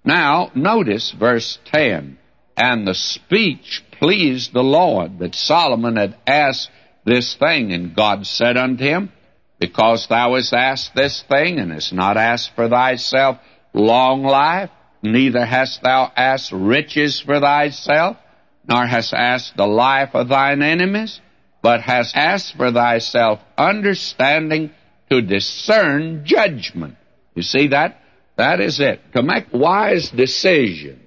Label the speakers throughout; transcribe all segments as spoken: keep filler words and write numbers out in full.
Speaker 1: Now, notice verse ten. And the speech pleased the Lord, that Solomon had asked this thing. And God said unto him, Because thou hast asked this thing, and hast not asked for thyself long life, neither hast thou asked riches for thyself, nor hast asked the life of thine enemies, but hast asked for thyself understanding to discern judgment. You see that? That is it. To make wise decisions.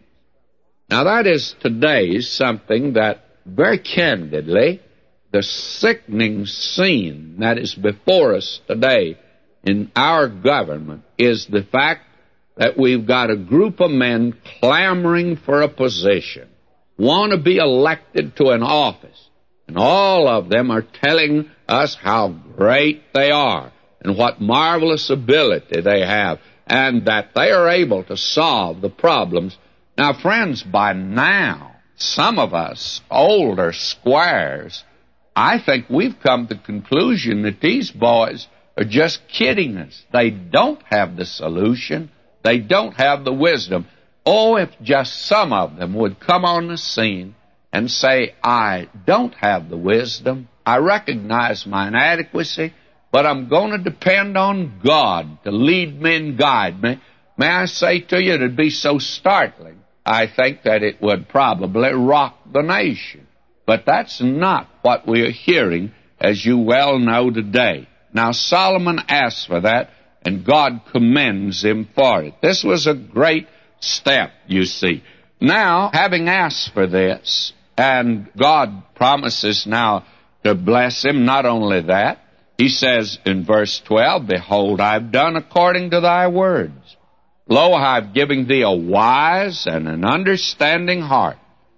Speaker 1: Now that is today something that, very candidly, the sickening scene that is before us today in our government is the fact that we've got a group of men clamoring for a position, want to be elected to an office, and all of them are telling us how great they are and what marvelous ability they have, and that they are able to solve the problems. Now, friends, by now, some of us older squares, I think we've come to the conclusion that these boys are just kidding us. They don't have the solution. They don't have the wisdom. Oh, if just some of them would come on the scene and say, I don't have the wisdom, I recognize my inadequacy, but I'm going to depend on God to lead me and guide me. May I say to you, it would be so startling, I think that it would probably rock the nation. But that's not what we are hearing, as you well know today. Now, Solomon asked for that, and God commends him for it. This was a great step, you see. Now, having asked for this, and God promises now to bless him, not only that, he says in verse twelve, Behold, I've done according to thy words. Lo, I've given thee a wise and an understanding heart,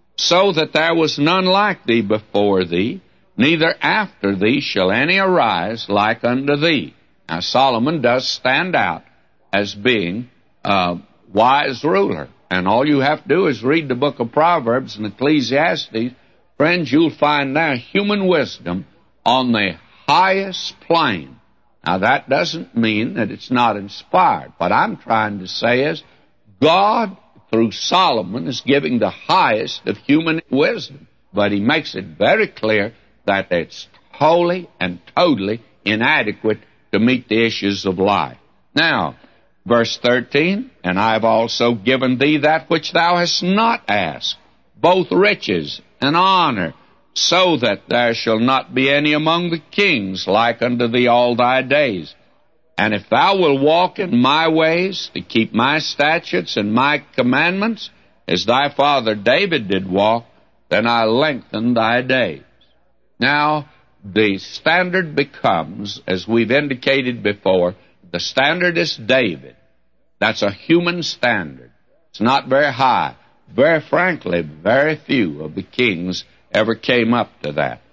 Speaker 1: so that there was none like thee before thee, neither after thee shall any arise like unto thee. Now, Solomon does stand out as being a wise ruler. And all you have to do is read the book of Proverbs and Ecclesiastes. Friends, you'll find there human wisdom on the highest plane. Now, that doesn't mean that it's not inspired. What I'm trying to say is God, through Solomon, is giving the highest of human wisdom. But he makes it very clear that it's wholly and totally inadequate to meet the issues of life. Now, verse thirteen, And I have also given thee that which thou hast not asked, both riches and honor, so that there shall not be any among the kings like unto thee all thy days. And if thou wilt walk in my ways, to keep my statutes and my commandments, as thy father David did walk, then I lengthen thy days. Now, the standard becomes, as we've indicated before, the standard is David. That's a human standard. It's not very high. Very frankly, very few of the kings ever came up to that.